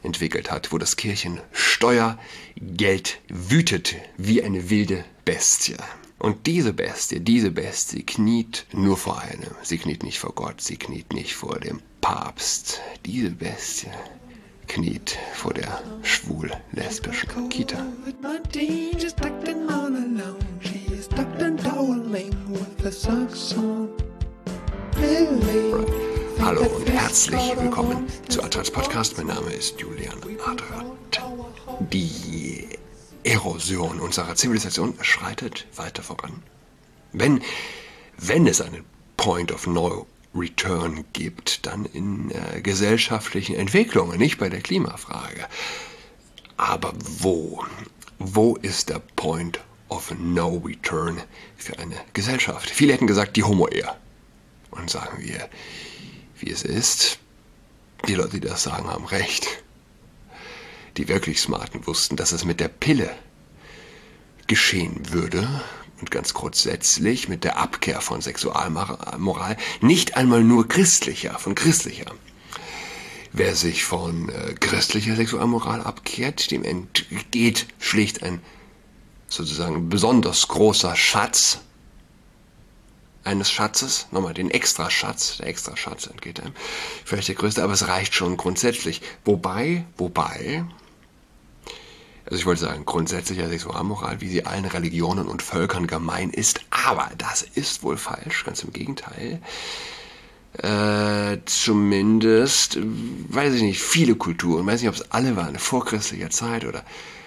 entwickelt hat, wo das Kirchensteuergeld wütet wie eine wilde Bestie. Und diese Bestie kniet nur vor einem. Sie kniet nicht vor Gott, sie kniet nicht vor dem Papst. Diese Bestie kniet vor der schwul-lesbischen Kita. Hallo und herzlich willkommen zu Adrats Podcast. Mein Name ist Julian Adrat. Die Erosion unserer Zivilisation schreitet weiter voran. Wenn es einen Point of No Return gibt, dann in gesellschaftlichen Entwicklungen, nicht bei der Klimafrage. Aber wo? Wo ist der Point of No Return für eine Gesellschaft? Viele hätten gesagt, die Homo-Ehe. Und sagen wir, wie es ist, die Leute, die das sagen, haben recht. Die wirklich Smarten wussten, dass es mit der Pille geschehen würde und ganz grundsätzlich mit der Abkehr von Sexualmoral, nicht einmal nur von christlicher. Wer sich von christlicher Sexualmoral abkehrt, dem entgeht schlicht ein sozusagen besonders großer Schatz eines Schatzes, nochmal den Extraschatz, der Extraschatz entgeht einem, vielleicht der größte, aber es reicht schon grundsätzlich. Wobei, also ich wollte sagen, grundsätzlicher Sexualmoral, wie sie allen Religionen und Völkern gemein ist, aber das ist wohl falsch, ganz im Gegenteil. Zumindest, weiß ich nicht, viele Kulturen, weiß nicht, ob es alle waren, vorchristlicher Zeit oder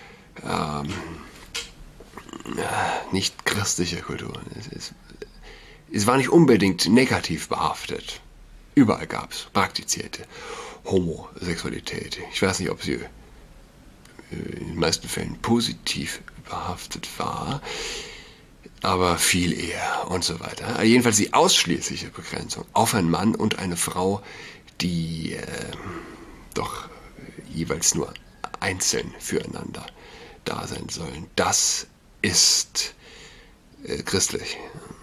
nicht christliche Kulturen. Es war nicht unbedingt negativ behaftet. Überall gab es praktizierte Homosexualität. Ich weiß nicht, ob sie in den meisten Fällen positiv behaftet war, aber viel eher und so weiter. Jedenfalls die ausschließliche Begrenzung auf einen Mann und eine Frau, die doch jeweils nur einzeln füreinander da sein sollen. Das ist christlich.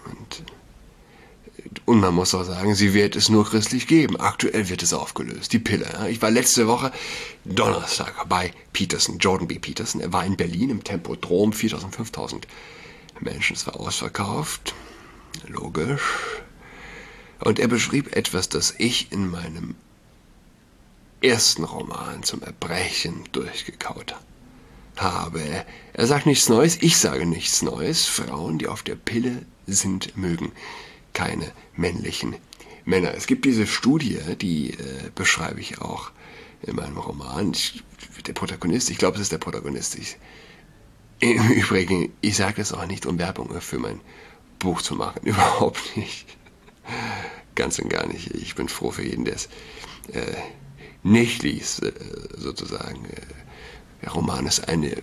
Und man muss auch sagen, sie wird es nur christlich geben. Aktuell wird es aufgelöst, die Pille. Ich war letzte Woche Donnerstag bei Peterson, Jordan B. Peterson. Er war in Berlin im Tempodrom, 4.000, 5.000 Menschen. Es war ausverkauft, logisch. Und er beschrieb etwas, das ich in meinem ersten Roman zum Erbrechen durchgekaut habe. Er sagt nichts Neues, ich sage nichts Neues. Frauen, die auf der Pille sind, mögen keine männlichen Männer. Es gibt diese Studie, die beschreibe ich auch in meinem Roman. Der Protagonist, ich glaube, es ist der Protagonist. Im Übrigen, ich sage es auch nicht, um Werbung für mein Buch zu machen. Überhaupt nicht. Ganz und gar nicht. Ich bin froh für jeden, der es nicht liest, sozusagen. Der Roman ist eine,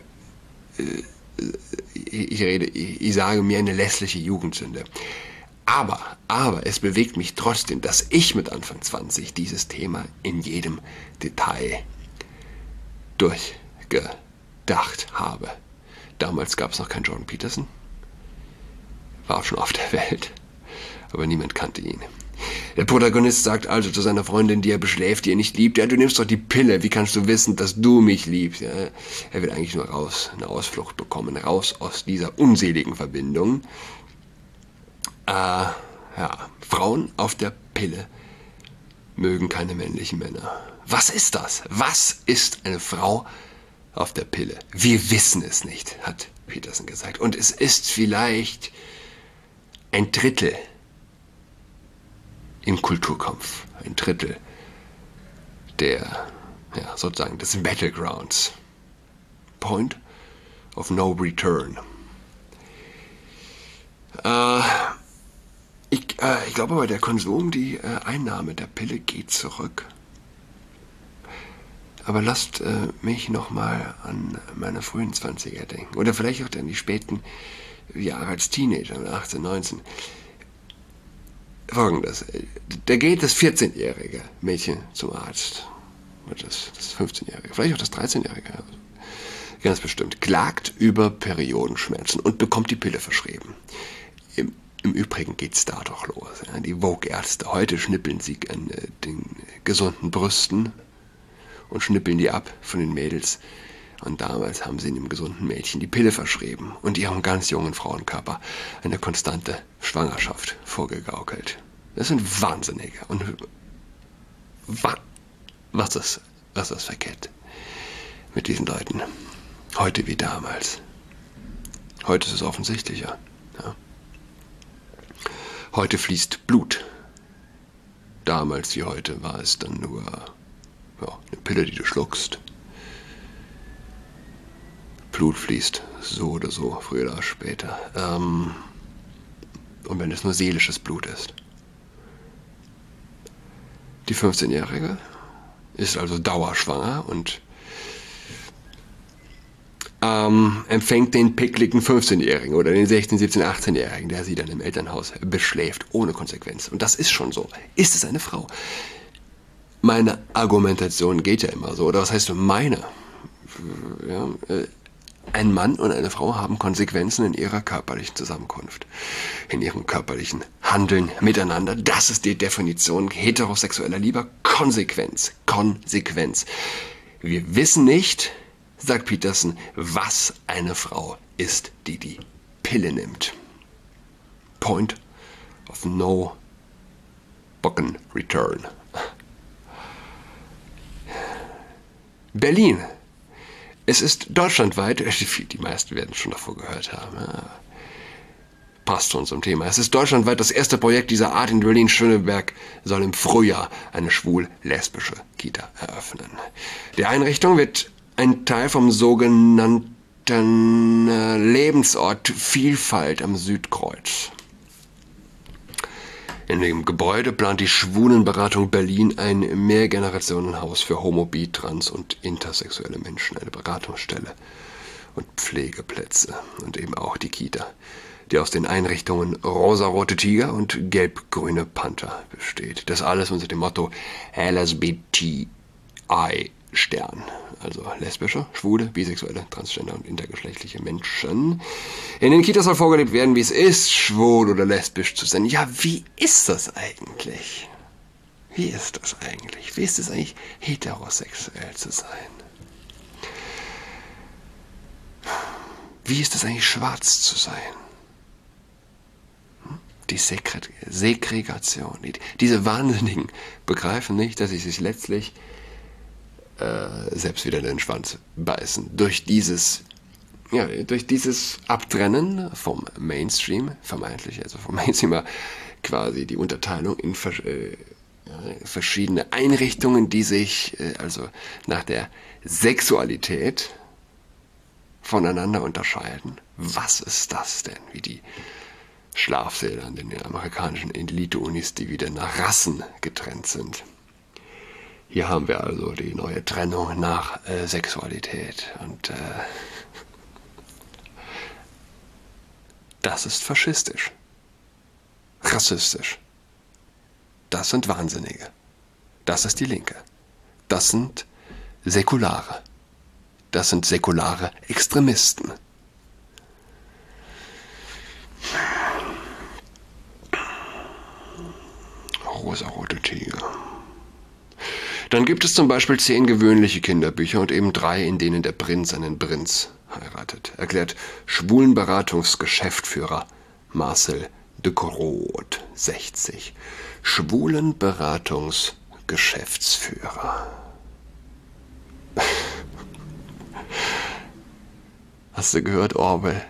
ich sage mir, eine lässliche Jugendsünde. Aber es bewegt mich trotzdem, dass ich mit Anfang 20 dieses Thema in jedem Detail durchgedacht habe. Damals gab es noch keinen Jordan Peterson, war auch schon auf der Welt, aber niemand kannte ihn. Der Protagonist sagt also zu seiner Freundin, die er beschläft, die er nicht liebt, ja, du nimmst doch die Pille, wie kannst du wissen, dass du mich liebst? Ja, er will eigentlich nur raus, eine Ausflucht bekommen, raus aus dieser unseligen Verbindung. Frauen auf der Pille mögen keine männlichen Männer. Was ist das? Was ist eine Frau auf der Pille? Wir wissen es nicht, hat Peterson gesagt. Und es ist vielleicht ein Drittel im Kulturkampf. Ein Drittel sozusagen des Battlegrounds. Point of No Return. Ich glaube aber, der Konsum, die Einnahme der Pille geht zurück. Aber lasst mich nochmal an meine frühen 20er denken. Oder vielleicht auch an die späten Jahre als Teenager, 18, 19. Folgendes. Da geht das 14-jährige Mädchen zum Arzt. Oder das 15-jährige, vielleicht auch das 13-jährige. Ganz bestimmt. Klagt über Periodenschmerzen und bekommt die Pille verschrieben. Im Übrigen geht's da doch los. Ja. Die Vogue-Ärzte, heute schnippeln sie an den gesunden Brüsten und schnippeln die ab von den Mädels. Und damals haben sie einem gesunden Mädchen die Pille verschrieben und ihrem ganz jungen Frauenkörper eine konstante Schwangerschaft vorgegaukelt. Das sind Wahnsinnige. Und was ist verkehrt mit diesen Leuten? Heute wie damals. Heute ist es offensichtlicher. Ja. Heute fließt Blut. Damals wie heute war es dann nur eine Pille, die du schluckst. Blut fließt so oder so, früher oder später. Und wenn es nur seelisches Blut ist. Die 15-Jährige ist also dauerschwanger und empfängt den pickligen 15-Jährigen oder den 16-, 17-, 18-Jährigen, der sie dann im Elternhaus beschläft, ohne Konsequenz. Und das ist schon so. Ist es eine Frau? Meine Argumentation geht ja immer so. Oder was heißt meine? Ja, ein Mann und eine Frau haben Konsequenzen in ihrer körperlichen Zusammenkunft, in ihrem körperlichen Handeln miteinander. Das ist die Definition heterosexueller Liebe. Konsequenz. Konsequenz. Wir wissen nicht, sagt Peterson, was eine Frau ist, die die Pille nimmt. Point of no fucking return. Berlin. Es ist deutschlandweit, die meisten werden es schon davor gehört haben, ja, passt schon zum Thema. Es ist deutschlandweit das erste Projekt dieser Art in Berlin-Schöneberg, soll im Frühjahr eine schwul-lesbische Kita eröffnen. Die Einrichtung wird ein Teil vom sogenannten Lebensort Vielfalt am Südkreuz. In dem Gebäude plant die Schwulenberatung Berlin ein Mehrgenerationenhaus für homo-, bi-, trans- und intersexuelle Menschen, eine Beratungsstelle und Pflegeplätze und eben auch die Kita, die aus den Einrichtungen Rosarote Tiger und Gelb-Grüne Panther besteht. Das alles unter dem Motto LSBTI-Stern. Also lesbische, schwule, bisexuelle, transgender und intergeschlechtliche Menschen. In den Kitas soll vorgelebt werden, wie es ist, schwul oder lesbisch zu sein. Ja, wie ist das eigentlich? Wie ist das eigentlich? Wie ist es eigentlich, heterosexuell zu sein? Wie ist es eigentlich, schwarz zu sein? Die Segregation. Diese Wahnsinnigen begreifen nicht, dass sie sich letztlich selbst wieder in den Schwanz beißen. Durch dieses Abtrennen vom Mainstream, vermeintlich, also vom Mainstream, quasi die Unterteilung in verschiedene Einrichtungen, die sich also nach der Sexualität voneinander unterscheiden. Was ist das denn? Wie die Schlafsäle an den amerikanischen Elite-Unis, die wieder nach Rassen getrennt sind. Hier haben wir also die neue Trennung nach Sexualität. Und das ist faschistisch. Rassistisch. Das sind Wahnsinnige. Das ist die Linke. Das sind Säkulare. Das sind säkulare Extremisten. Rosarote Tiger. Dann gibt es zum Beispiel 10 gewöhnliche Kinderbücher und eben 3, in denen der Prinz einen Prinz heiratet, erklärt Schwulenberatungsgeschäftsführer Marcel de Groot, 60. Schwulenberatungsgeschäftsführer. Hast du gehört, Orwell?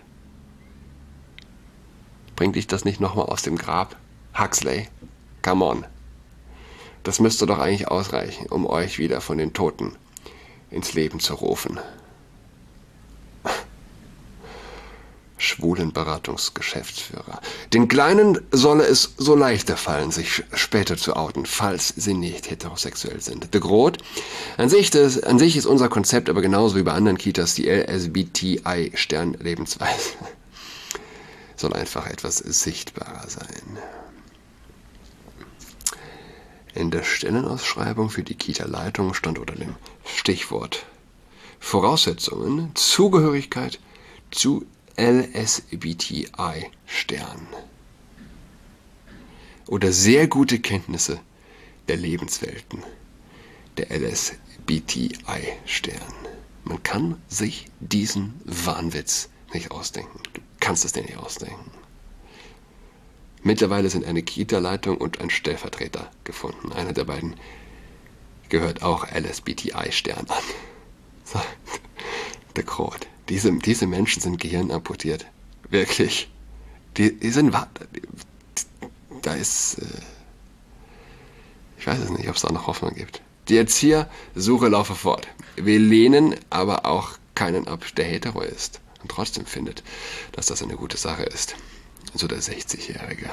Bringt dich das nicht nochmal aus dem Grab? Huxley, come on. Das müsste doch eigentlich ausreichen, um euch wieder von den Toten ins Leben zu rufen. Schwulenberatungsgeschäftsführer. Den Kleinen solle es so leichter fallen, sich später zu outen, falls sie nicht heterosexuell sind. De Groot. An sich ist unser Konzept aber genauso wie bei anderen Kitas die LSBTI-Stern-Lebensweise. Soll einfach etwas sichtbarer sein. In der Stellenausschreibung für die Kita-Leitung stand unter dem Stichwort Voraussetzungen Zugehörigkeit zu LSBTI-Stern oder sehr gute Kenntnisse der Lebenswelten der LSBTI LSBTI-Stern. Man kann sich diesen Wahnwitz nicht ausdenken. Du kannst es dir nicht ausdenken. Mittlerweile sind eine Kita-Leitung und ein Stellvertreter gefunden. Einer der beiden gehört auch LSBTI-Stern an. Sagt der Krot. Diese Menschen sind gehirnamputiert. Wirklich. Die sind... Da ist... ich weiß es nicht, ob es da noch Hoffnung gibt. Die Erziehersuche laufe fort. Wir lehnen aber auch keinen ab, der hetero ist und trotzdem findet, dass das eine gute Sache ist. So der 60-Jährige.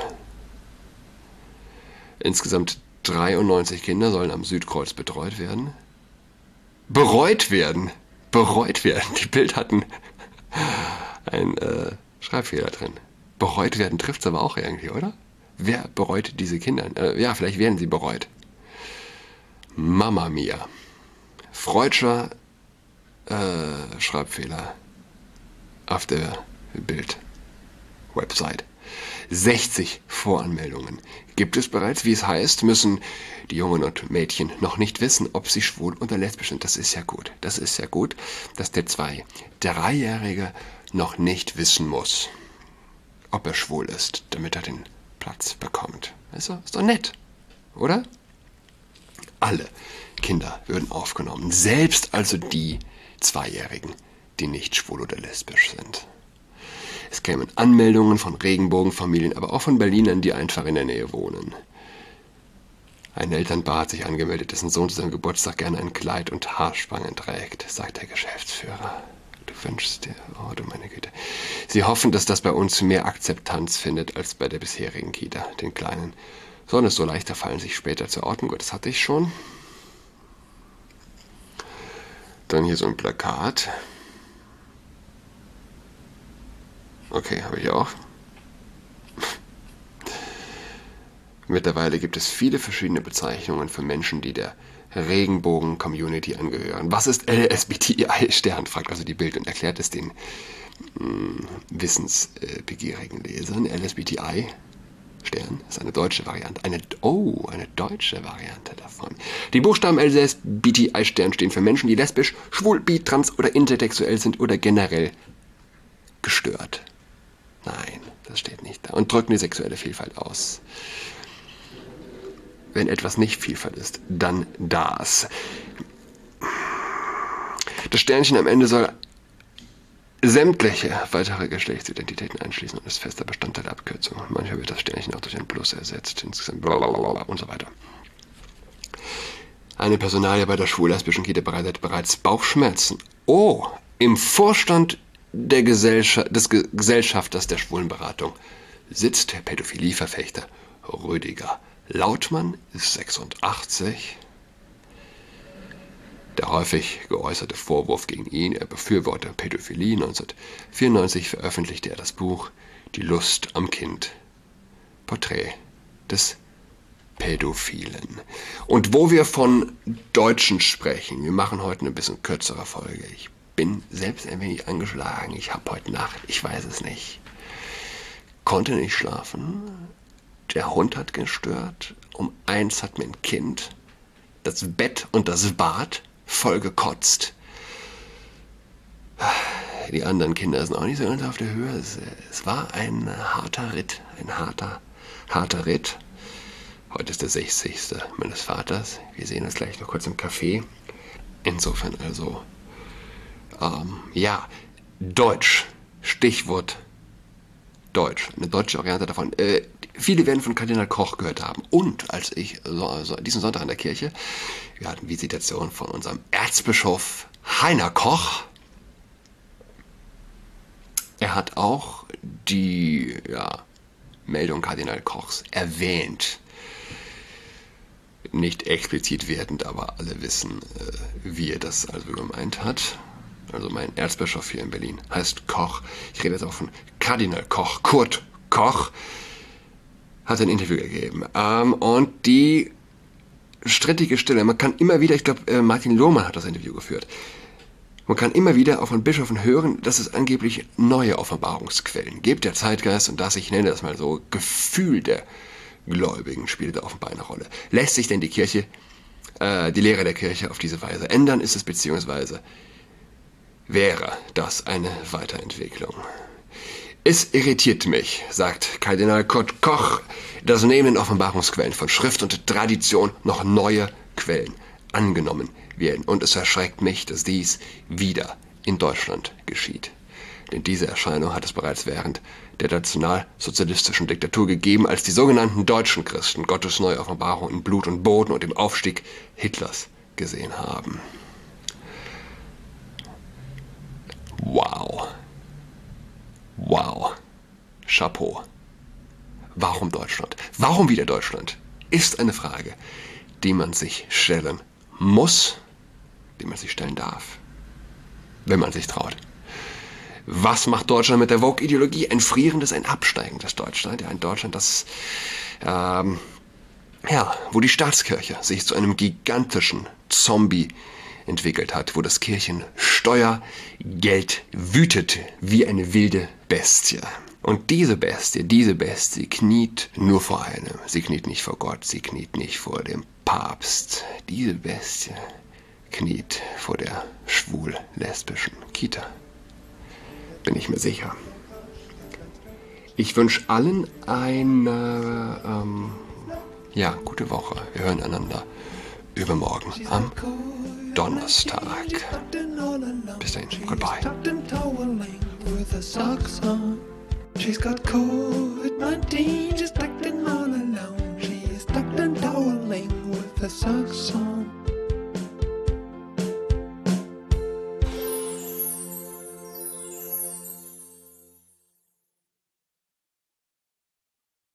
Insgesamt 93 Kinder sollen am Südkreuz betreut werden. Bereut werden! Bereut werden! Die Bild hatten einen Schreibfehler drin. Bereut werden trifft es aber auch irgendwie, oder? Wer bereut diese Kinder? Ja, vielleicht werden sie bereut. Mamma mia. Freudscher Schreibfehler auf der Bild-Website. 60 Voranmeldungen gibt es bereits. Wie es heißt, müssen die Jungen und Mädchen noch nicht wissen, ob sie schwul oder lesbisch sind. Das ist ja gut. Das ist ja gut, dass der 3-Jährige noch nicht wissen muss, ob er schwul ist, damit er den Platz bekommt. Ist doch nett, oder? Alle Kinder würden aufgenommen, selbst also die 2-Jährigen, die nicht schwul oder lesbisch sind. Es kämen Anmeldungen von Regenbogenfamilien, aber auch von Berlinern, die einfach in der Nähe wohnen. Ein Elternpaar hat sich angemeldet, dessen Sohn zu seinem Geburtstag gerne ein Kleid und Haarspangen trägt, sagt der Geschäftsführer. Du wünschst dir, oh du meine Güte. Sie hoffen, dass das bei uns mehr Akzeptanz findet als bei der bisherigen Kita, den Kleinen. Soll es so leichter fallen, sich später zu orten? Gut, das hatte ich schon. Dann hier so ein Plakat. Okay, habe ich auch. Mittlerweile gibt es viele verschiedene Bezeichnungen für Menschen, die der Regenbogen-Community angehören. Was ist LSBTI-Stern, fragt also die Bild und erklärt es den wissensbegierigen Lesern. LSBTI-Stern ist eine deutsche Variante. Eine deutsche Variante davon. Die Buchstaben LSBTI-Stern stehen für Menschen, die lesbisch, schwul, bi, trans oder intersexuell sind oder generell gestört. Nein, das steht nicht da. Und drücken die sexuelle Vielfalt aus. Wenn etwas nicht Vielfalt ist, dann das. Das Sternchen am Ende soll sämtliche weitere Geschlechtsidentitäten einschließen und ist fester Bestandteil der Abkürzung. Manchmal wird das Sternchen auch durch ein Plus ersetzt, insgesamt blablabla und so weiter. Eine Personalie bei der schwul-lesbischen Kita bereitet bereits Bauchschmerzen. Oh, im Vorstand des Gesellschafters der Schwulenberatung sitzt der Pädophilieverfechter Rüdiger Lautmann, ist 86. Der häufig geäußerte Vorwurf gegen ihn, er befürworte Pädophilie. 1994 veröffentlichte er das Buch Die Lust am Kind. Porträt des Pädophilen. Und wo wir von Deutschen sprechen, wir machen heute eine bisschen kürzere Folge. Ich bin selbst ein wenig angeschlagen. Ich habe heute Nacht, ich weiß es nicht, konnte nicht schlafen. Der Hund hat gestört. Um 1 hat mein Kind das Bett und das Bad voll gekotzt. Die anderen Kinder sind auch nicht so ganz auf der Höhe. Es war ein harter Ritt. Ein harter Ritt. Heute ist der 60. meines Vaters. Wir sehen uns gleich noch kurz im Café. Insofern also, ja, Deutsch. Stichwort Deutsch. Eine deutsche Variante davon. Viele werden von Kardinal Koch gehört haben. Und als ich diesen Sonntag in der Kirche, wir hatten Visitation von unserem Erzbischof Heiner Koch. Er hat auch die Meldung Kardinal Kochs erwähnt. Nicht explizit wertend, aber alle wissen, wie er das also gemeint hat. Also mein Erzbischof hier in Berlin heißt Koch. Ich rede jetzt auch von Kardinal Koch, Kurt Koch. Hat ein Interview gegeben. Und die strittige Stelle, man kann immer wieder, ich glaube, Martin Lohmann hat das Interview geführt, man kann immer wieder auch von Bischöfen hören, dass es angeblich neue Offenbarungsquellen gibt. Der Zeitgeist und das, ich nenne das mal so, Gefühl der Gläubigen spielt da offenbar eine Rolle. Lässt sich denn die Kirche die Lehre der Kirche auf diese Weise ändern, ist es beziehungsweise wäre das eine Weiterentwicklung. Es irritiert mich, sagt Kardinal Kurt Koch, dass neben den Offenbarungsquellen von Schrift und Tradition noch neue Quellen angenommen werden. Und es erschreckt mich, dass dies wieder in Deutschland geschieht. Denn diese Erscheinung hat es bereits während der nationalsozialistischen Diktatur gegeben, als die sogenannten deutschen Christen Gottes neue Offenbarung in Blut und Boden und im Aufstieg Hitlers gesehen haben. Wow. Wow. Chapeau. Warum Deutschland? Warum wieder Deutschland? Ist eine Frage, die man sich stellen muss, die man sich stellen darf, wenn man sich traut. Was macht Deutschland mit der Woke-Ideologie? Ein frierendes, ein absteigendes Deutschland. Ja, ein Deutschland, das, wo die Staatskirche sich zu einem gigantischen Zombie entwickelt hat, wo das Kirchensteuergeld wütet wie eine wilde Bestie. Und diese Bestie kniet nur vor einem. Sie kniet nicht vor Gott, sie kniet nicht vor dem Papst. Diese Bestie kniet vor der schwul-lesbischen Kita. Bin ich mir sicher. Ich wünsche allen eine gute Woche. Wir hören einander übermorgen am Donnerstag. Bis dahin. Goodbye. She's got COVID-19, she's tucked in all alone. She is tucked and toweling with her socks on.